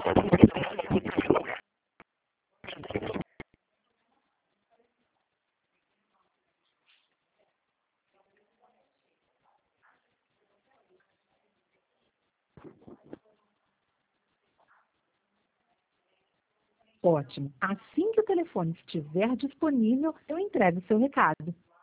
Ótimo. Assim que o telefone estiver disponível, eu entrego o seu recado.